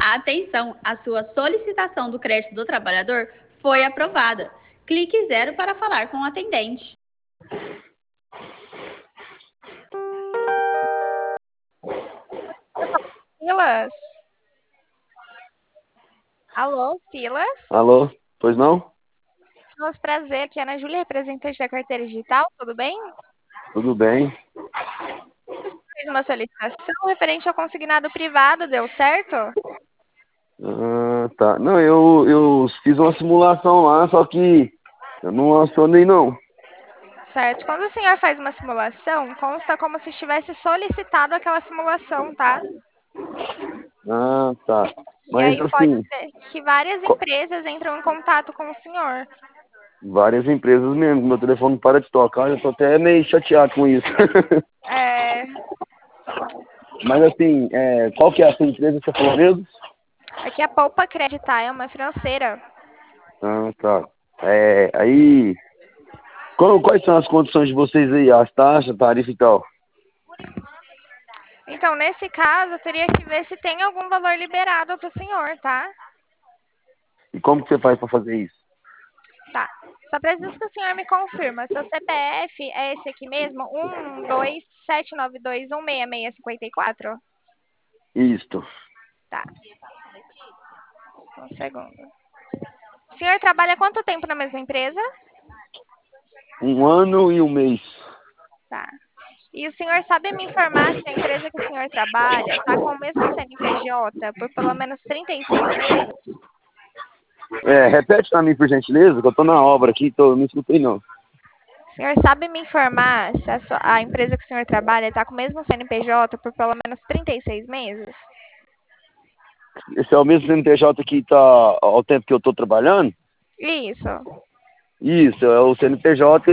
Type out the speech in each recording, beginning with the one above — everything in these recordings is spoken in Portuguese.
Atenção, a sua solicitação do crédito do trabalhador foi aprovada. Clique 0 para falar com o atendente. Silas? Alô, Silas? Alô? Pois não? Silas, prazer. Aqui é a Ana Júlia, representante da carteira digital. Tudo bem? Tudo bem? Fiz uma solicitação referente ao consignado privado, deu certo? Ah, tá. Não, eu fiz uma simulação lá, só que eu não acionei não. Certo. Quando o senhor faz uma simulação, consta como se tivesse solicitado aquela simulação, tá? Ah, tá. E Mas aí pode assim, ser que várias empresas entram em contato com o senhor. várias empresas mesmo, meu telefone não para de tocar, eu tô até meio chateado com isso. É, Mas assim, qual que é a sua empresa, você falou mesmo? aqui a Poupa Creditar é uma financeira. Ah, tá. Aí, quais são as condições de vocês aí? As taxas, tarifa e tal? Então, nesse caso, eu teria que ver se tem algum valor liberado para o senhor, tá? E como que você faz para fazer isso? Tá. Só preciso que o senhor me confirma. Seu CPF é esse aqui mesmo? 12792166654. Isto. Tá. Um segundo. O senhor trabalha há quanto tempo na mesma empresa? 1 ano e 1 mês. Tá. E o senhor sabe me informar se a empresa que o senhor trabalha está com o mesmo CNPJ por pelo menos 36 meses? Repete pra mim, por gentileza, que eu tô na obra aqui, não escutei não. O senhor sabe me informar se a empresa que o senhor trabalha está com o mesmo CNPJ por pelo menos 36 meses? Esse é o mesmo CNPJ que tá ao tempo que eu tô trabalhando? Isso. Isso, é o CNPJ,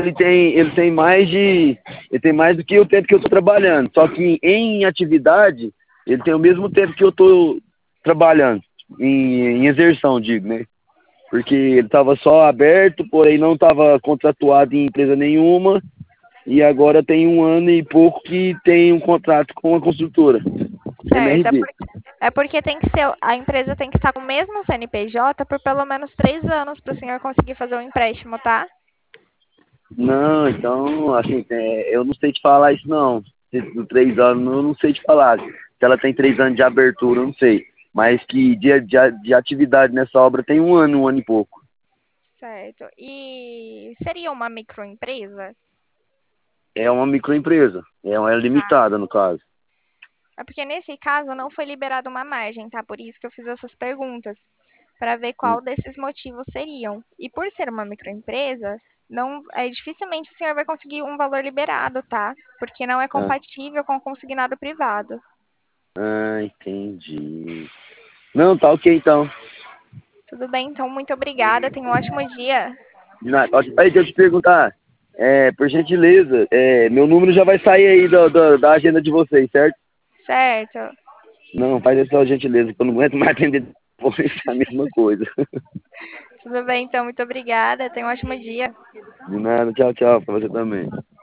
ele tem mais do que o tempo que eu tô trabalhando. Só que em atividade, ele tem o mesmo tempo que eu tô trabalhando, em exerção, digo, né? Porque ele estava só aberto, porém não estava contratuado em empresa nenhuma, e agora tem 1 ano e pouco que tem um contrato com a construtora, Certo. MRV. É porque tem que ser, a empresa tem que estar com o mesmo CNPJ por pelo menos 3 anos para o senhor conseguir fazer o empréstimo, tá? Não, então, assim, eu não sei te falar isso não. De 3 anos, eu não sei te falar. Se ela tem 3 anos de abertura, eu não sei. Mas que de atividade nessa obra tem 1 ano, 1 ano e pouco. Certo. E seria uma microempresa? É uma microempresa, é limitada no caso. É porque nesse caso não foi liberada uma margem, tá? Por isso que eu fiz essas perguntas, para ver qual desses motivos seriam. E por ser uma microempresa, não, dificilmente o senhor vai conseguir um valor liberado, tá? Porque não é Ah, compatível com o consignado privado. entendi. Não, tá ok então. Tudo bem, então, muito obrigada. Tenha um ótimo dia. De nada. Aí, deixa eu te perguntar, por gentileza, meu número já vai sair aí da agenda de vocês, certo? Certo. Não, faz essa gentileza, que eu não aguento mais atender depois a mesma coisa. Tudo bem, então, muito obrigada. Tenha um ótimo dia. De nada, tchau, tchau, pra você também.